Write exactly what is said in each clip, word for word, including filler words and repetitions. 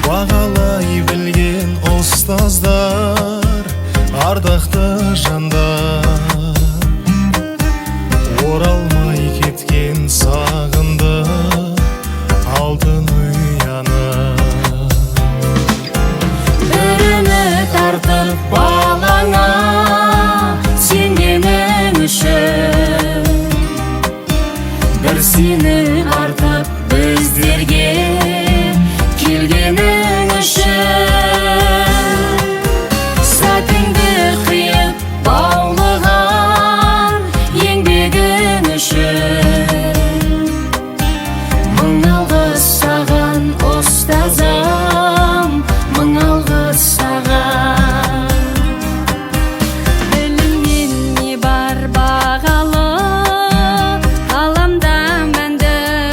бағалай білген ұстаздар, ардақты жандар. Оралмай кеткен сағынды алтын ұяны. Бір үміт артып балаңа, сенгенің үшін. Бір сені артып біздерге келгенің үшін. Сәтіңді қиып баулыған еңбегің үшін. Мың алғыс саған ұстазым, мың алғыс саған. Білімнен не бар бағалы, ғаламда мәнді.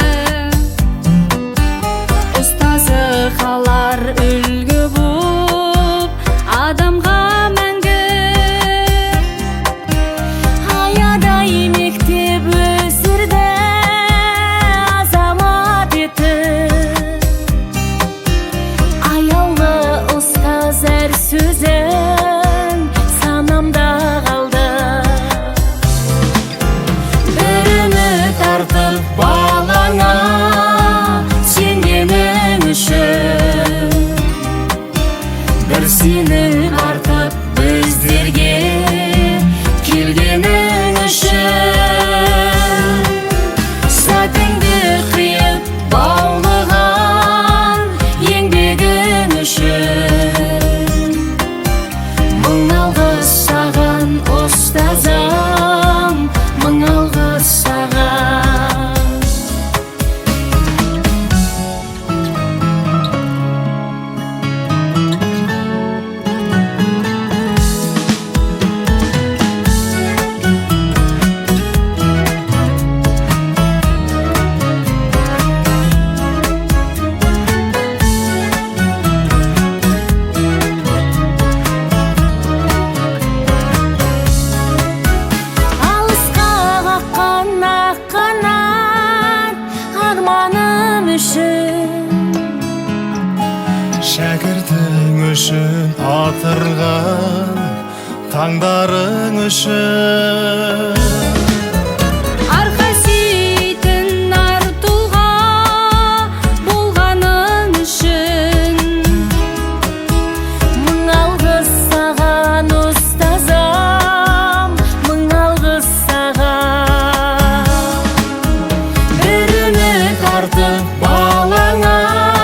Ұстазы қалар үлгі боп адамға мәңгі. Аядай мектеп өсірді азамат етіп. Аяулы ұстаз әр сөзің санамда қалды. Бір үміт артып балаңа, сенгенің үшін. Бір сені артып біздерге келгенің үшін. Сәтіңді қиып баулыған еңбегің үшін. Мың алғыс саған ұстазым, мың алғыс саған. Алысқа қаққан ақ қанат арманым үшін. Шәкіртің үшін атырған таңдарың үшін. Арқа сүйейтін ар тұлға болғаның үшін. Мың алғыс саған ұстазым, мың алғыс саған. Бір үміт артып балаңа,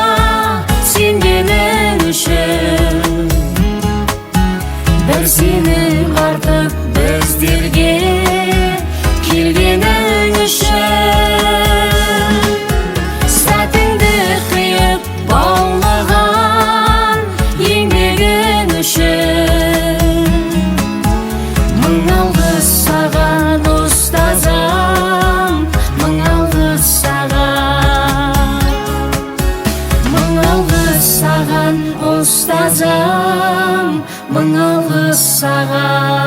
сенгенің үшін. Бір сені артып біздерге келгенің үшін. Сәтіңді қиып баулыған еңбегің үшін. Мың алғыс саған ұстазым, мың алғыс саған. Мың алғыс саған ұстазым, мың алғыс саған.